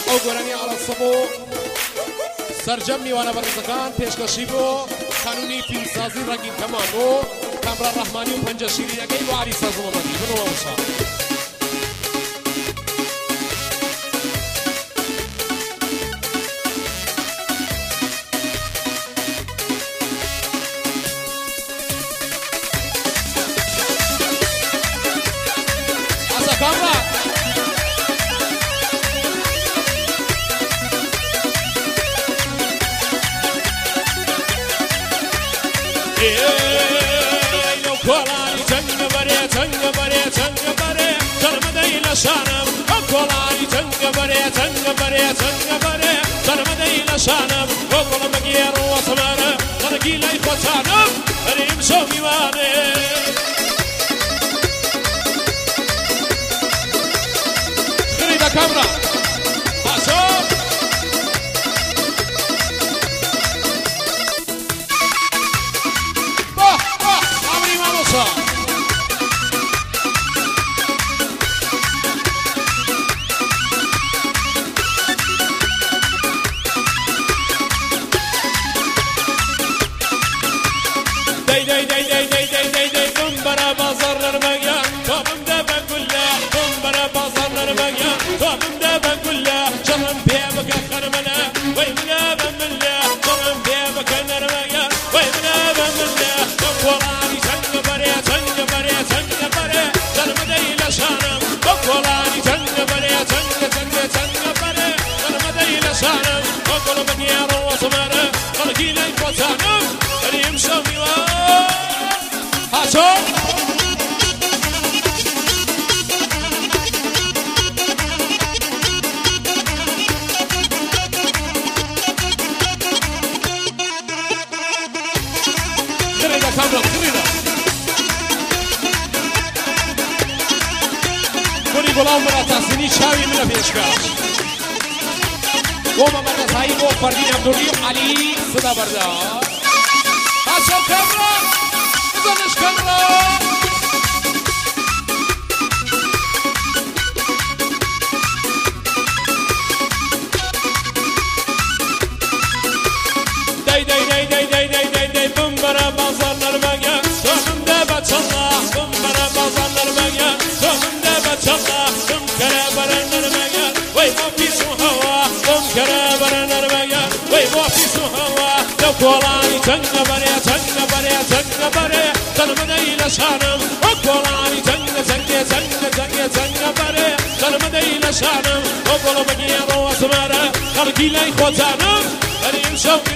ئەو گۆرانی ئاڵەسەبۆ سەرجەم میوانە بەڕێزەکان پێشکەشی بۆ قانونی فیلمسازی ڕەنگین کەمان بۆ کامران ڕەحمانی و پەنجە شیرینەکەی بۆ عەلی سەرزەڵەمەندی بنەوە وشە کامران لو كولاني تنقبري تنقبري تنقبري ترمدي لشانم كولاني تنقبري تنقبري تنقبري ترمدي لشانم وقل مقير وصمر خلقي لي خوتانم ريم شومي واني خريدة كامرا باسو داي داي داي داي داي داي داي داي كمبرا بازار المجان كم دابا كلها كمبرا بازار المجان كم دابا كلها شرم بيبك خرمنا ويمنا بملا شرم بيبك نرمجان ويمنا بملا كولاني تنقبري تنقبري تنقبري ترمدي لشانم كولاني تنقبري تنقبري تنقبري ترمدي لشانم وقل بنيار وصمر خلقي لي خوتانم ريم شومي هاتو خريدة كامرا خريدة كوني غلام مراتاسيني شاوي من بيشكاش قوم مراتاسي بو فردين عبدالي علي صدا بردار هاتو كامرا زنش كامرا داي داي داي داي داي داي داي داي بمبرا بازار نرمجان توم دابا تشلا بمبرا بازار نرمجان توم دابا تشلا توم كرابر نرمجان وي ما في سوهوا توم كرابر نرمجان وي ما في سوهوا لو كولاني تنقبري تنقبري تنقبري ترمدي لشانم وكولاني تنق تنق تنق تنق تنقبري ترمدي لشانم وقل بقي روس مره خلقي لي خوتانم ريم شومي